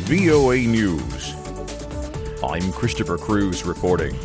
VOA News. I'm Christopher Cruz reporting.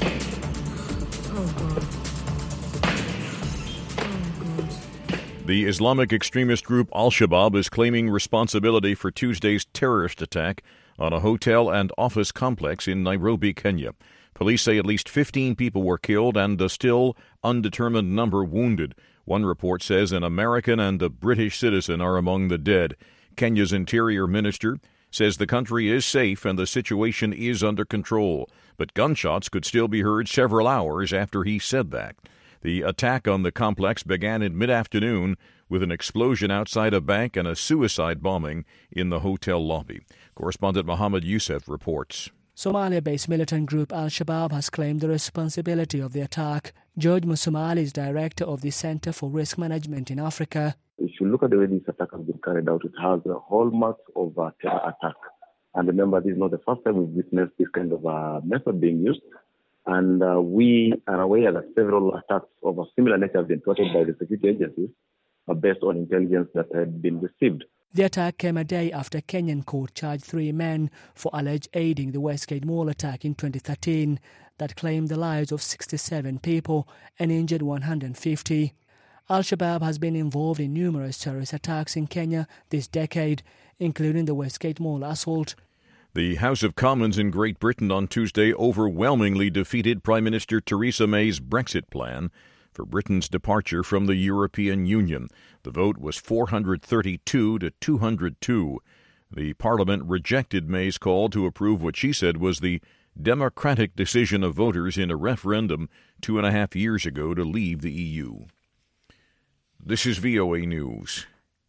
The Islamic extremist group Al-Shabaab is claiming responsibility for Tuesday's terrorist attack on a hotel and office complex in Nairobi, Kenya. Police say at least 15 people were killed and a still undetermined number wounded. One report says an American and a British citizen are among the dead. Kenya's Interior Minister says the country is safe and the situation is under control, but gunshots could still be heard several hours after he said that. The attack on the complex began in mid-afternoon with an explosion outside a bank and a suicide bombing in the hotel lobby. Correspondent Mohammed Youssef reports. Somalia-based militant group Al-Shabaab has claimed the responsibility of the attack. George Musumali is director of the Center for Risk Management in Africa. If you look at the way this attack has been carried out, it has the hallmarks of a terror attack. And remember, this is not the first time we've witnessed this kind of method being used. And we are aware that several attacks of a similar nature have been plotted by the security agencies based on intelligence that had been received. The attack came a day after Kenyan court charged 3 men for alleged aiding the Westgate Mall attack in 2013 that claimed the lives of 67 people and injured 150. Al-Shabaab has been involved in numerous terrorist attacks in Kenya this decade, including the Westgate Mall assault. The House of Commons in Great Britain on Tuesday overwhelmingly defeated Prime Minister Theresa May's Brexit plan for Britain's departure from the European Union. The vote was 432 to 202. The Parliament rejected May's call to approve what she said was the democratic decision of voters in a referendum 2.5 years ago to leave the EU. This is VOA News.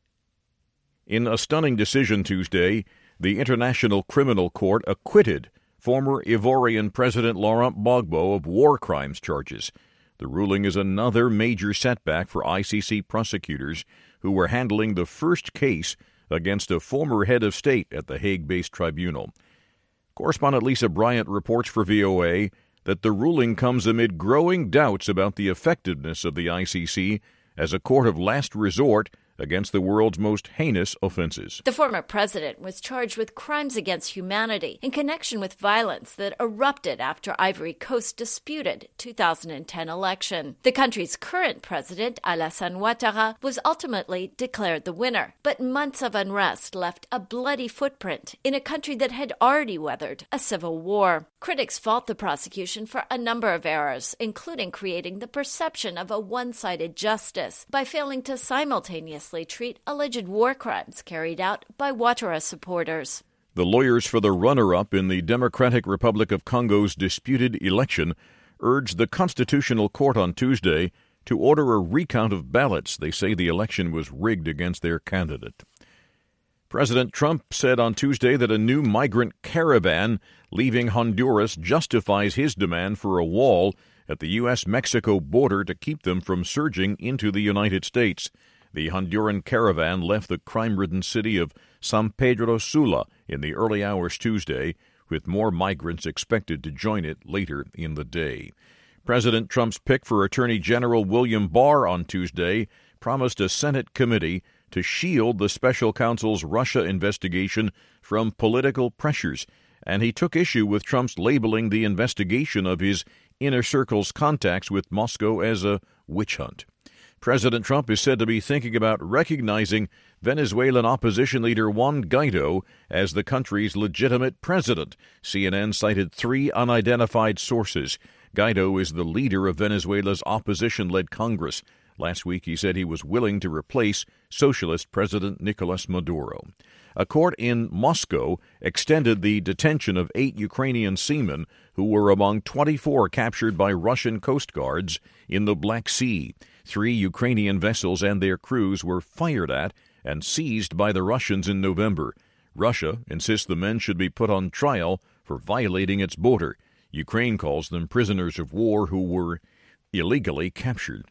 In a stunning decision Tuesday, the International Criminal Court acquitted former Ivorian President Laurent Gbagbo of war crimes charges. The ruling is another major setback for ICC prosecutors who were handling the first case against a former head of state at the Hague-based tribunal. Correspondent Lisa Bryant reports for VOA that the ruling comes amid growing doubts about the effectiveness of the ICC as a court of last resort against the world's most heinous offenses. The former president was charged with crimes against humanity in connection with violence that erupted after Ivory Coast disputed 2010 election. The country's current president, Alassane Ouattara, was ultimately declared the winner, but months of unrest left a bloody footprint in a country that had already weathered a civil war. Critics fault the prosecution for a number of errors, including creating the perception of a one-sided justice by failing to simultaneously treat alleged war crimes carried out by Ouattara supporters. The lawyers for the runner-up in the Democratic Republic of Congo's disputed election urged the Constitutional Court on Tuesday to order a recount of ballots. They say the election was rigged against their candidate. President Trump said on Tuesday that a new migrant caravan leaving Honduras justifies his demand for a wall at the U.S.-Mexico border to keep them from surging into the United States. The Honduran caravan left the crime-ridden city of San Pedro Sula in the early hours Tuesday, with more migrants expected to join it later in the day. President Trump's pick for Attorney General William Barr on Tuesday promised a Senate committee to shield the special counsel's Russia investigation from political pressures, and he took issue with Trump's labeling the investigation of his inner circle's contacts with Moscow as a witch hunt. President Trump is said to be thinking about recognizing Venezuelan opposition leader Juan Guaido as the country's legitimate president. CNN cited 3 unidentified sources. Guaido is the leader of Venezuela's opposition-led Congress. Last week, he said he was willing to replace socialist President Nicolas Maduro. A court in Moscow extended the detention of 8 Ukrainian seamen who were among 24 captured by Russian coast guards in the Black Sea. 3 Ukrainian vessels and their crews were fired at and seized by the Russians in November. Russia insists the men should be put on trial for violating its border. Ukraine calls them prisoners of war who were illegally captured.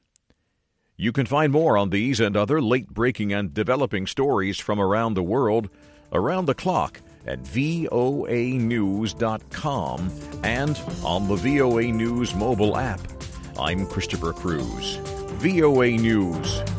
You can find more on these and other late-breaking and developing stories from around the world around the clock at voanews.com and on the VOA News mobile app. I'm Christopher Cruz. VOA News.